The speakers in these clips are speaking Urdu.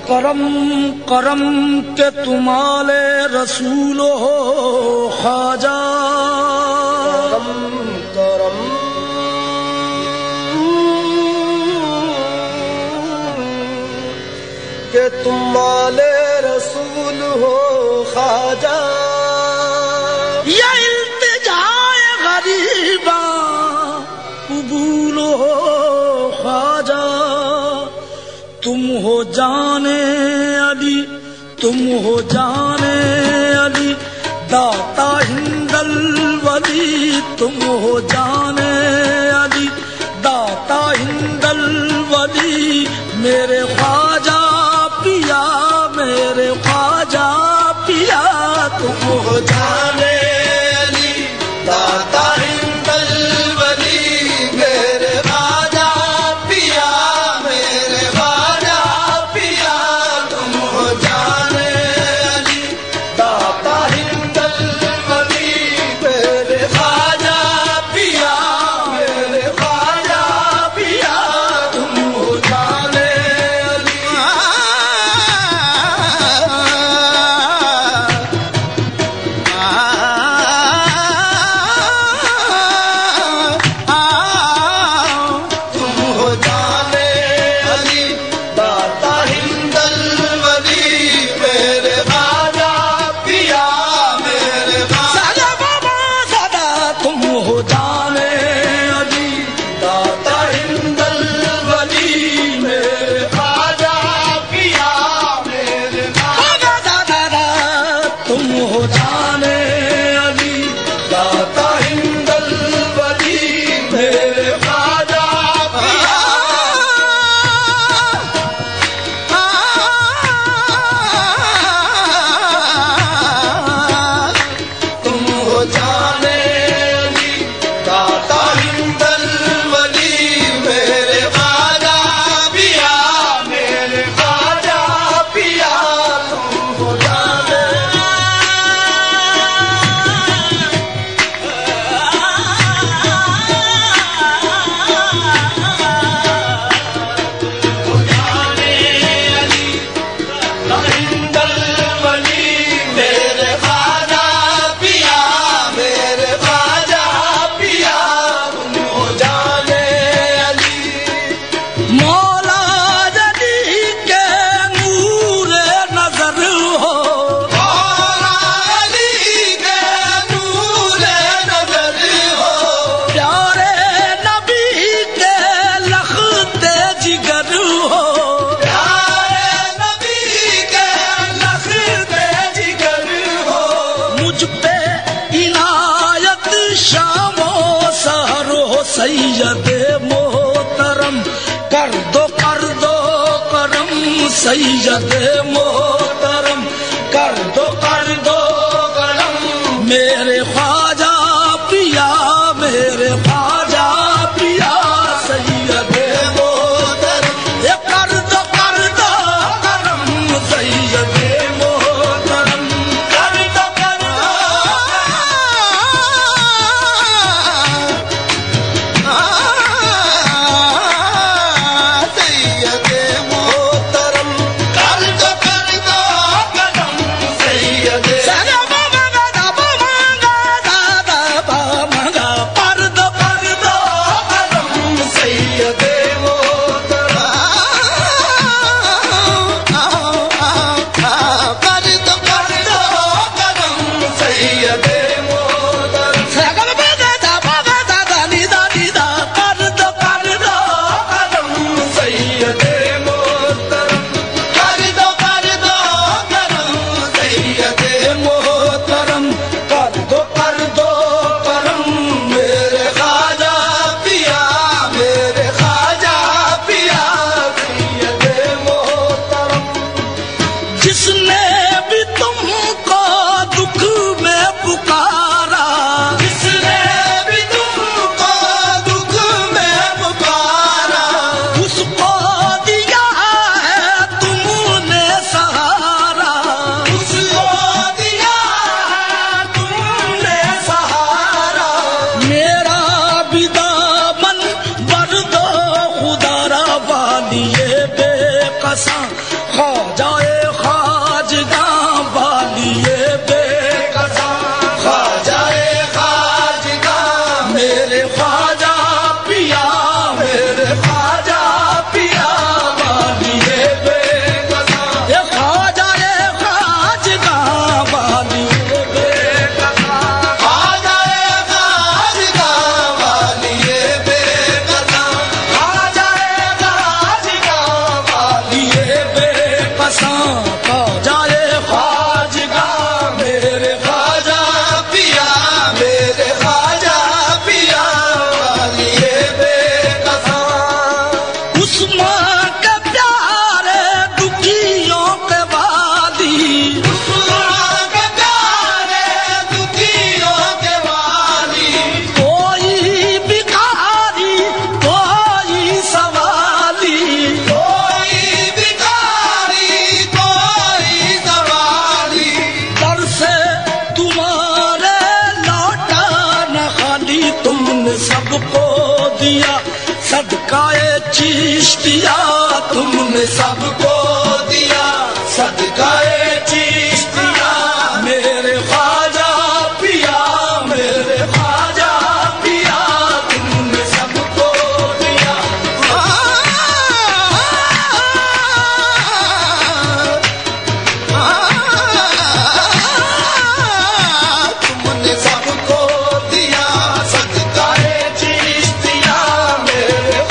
کرم کرم کہ تم آل رسول ہو خواجہ، کرم کرم کہ تم آل رسول ہو خواجہ، یا التجائے غریباں قبول ہو خواجہ، تم ہو جانے علی، تم ہو جانے علی داتا ہند الولی، تم ہو جانے علی داتا ہند الولی، میرے خواجہ پیا، میرے خواجہ پیا، تم ہو جانے علی داتا ہند الولی، میرے خواجہ پیا، میرے خواجہ پیا، تم ہو جانے علی داتا ہند الولی، میرے خواجہ پیا، میرے خواجہ پیا، تم ہو جانے علی۔ تم ہو جانے علی داتا ہند الولی، میرے خواجہ پیا، میرے خواجہ بابا سادا، تم ہو جانے علی داتا ہند الولی، میرے خواجہ پیا، میرے خواجہ دادا، تم ہو جانے علی داتا ہند الولی، میرے خواجہ پیا۔ تم ہو جانے علی داتا ہند الولی، میرے خواجہ پیا، میرے خواجہ پیا، تم ہو جانے ہند الولی، میرے خواجہ پیا، میرے خواجہ پیا، تم ہو جانے علی۔ مولا علی کے نور نظر ہو، مولا علی کے نور نظر ہو، پیارے نبی کے لخت جگر ہو، پیارے نبی کے لخت جگر ہو، مجھ پہ عنایت شام و سحر ہو، سید محترم کر دو کرم، سید محترم کر دو کرم، میرے خواجہ پیا، میرے خواجہ پیا، سید محترم یہ کر دو کرم، سید محترم کر دو سید محترم کر دو کساں کا جائے خواجگا میرے خواجہ پیا میرے خواجہ پیا والیے بے کساں عثمان کے پیارے دکھیوں کے والی عثمان کے پیارے دکھیوں کے والی کوئی بھکاری کوئی سوالی کوئی بھکاری کوئی سوالی در سے تمہارے لوٹا نہ خالی تم نے سب کو دیا صدقہ چشتیا تم نے سب کو دیا صدقہ چشتیا میرے خواجہ پیا میرے خواجہ پیا تم نے سب کو دیا تم نے سب کو دیا صدقہ چشتیا میرے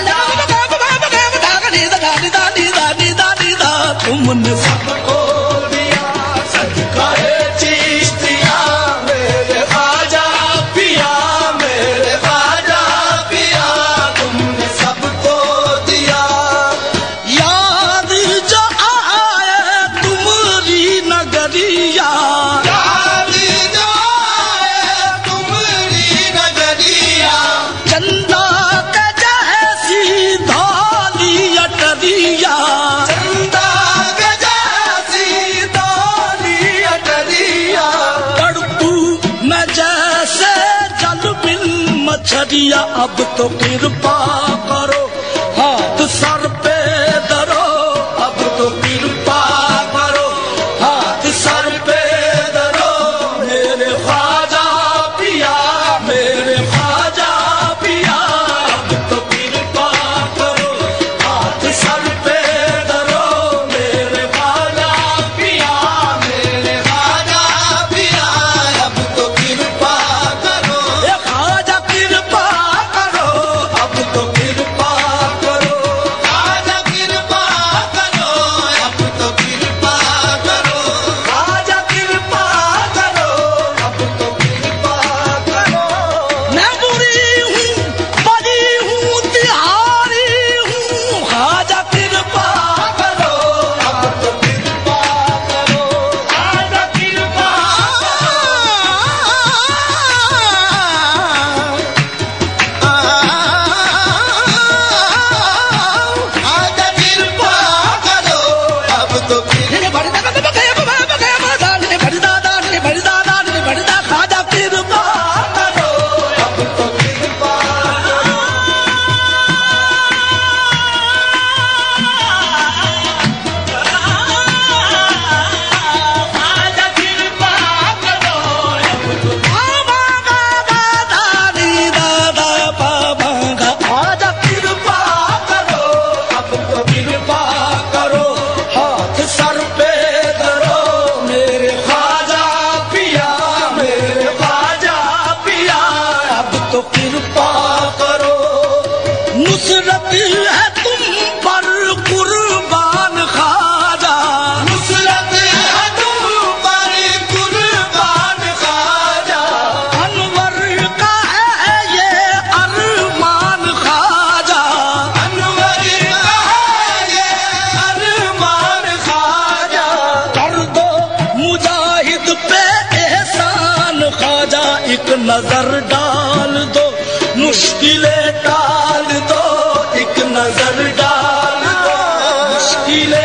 تم نے سب سب کو دیا صدقہ چشتیا میرے خواجہ پیا میرے خواجہ پیا تم نے سب کو دیا یاد جو آئے تمہاری نگریا یاد جو آئے تمہاری نگریا چندہ کے جیسی دھولی اٹریا چندہ کے جیسی دھولی اٹریا تڑپو میں جیسے جل بن مچھریا اب تو کرپا کرو ہاتھ سر پہ درو اب تو کرپا کرو ہاتھ سر پہ درو میرے خواجہ پیا میرے خواجہ پیا اب تو کرپا کرو ہاتھ سر پہ درو میرے خواجہ پیا میرے خواجہ پیا اب تو کرپا کرو اے خواجہ کرپا کرو اب تو کرپا کرو خواجہ کرپا کرو اب تو کرپا کرو خواجہ کرپا کرو اب تو کرپا کرو میں بری ہوں بڑی ہوں تہاری ہوں خواجہ کرپا کرو اب تو کرپا کرو خواجہ کرپا خواجہ کرپا کرو اب تو خواجہ کرپا کرو اب تو کرپا خواجہ کرپا کرو خواجہ کرپا کرو اب تو کرپا کرو ہاتھ سر پہ درو میرے خواجہ پیا میرے خواجہ پیا اب تو کرپا کرو نصرت ہے تم پر قربان خواجہ نصرت ہے تم پر قربان خواجہ انور کا ہے یہ ارمان خواجہ انور کا ہے یہ ارمان خواجہ کر دو مجاہد پہ احسان خواجہ ایک نظر ڈال دو مشکلیں ٹال دو ایک نظر ڈال دو مشکلیں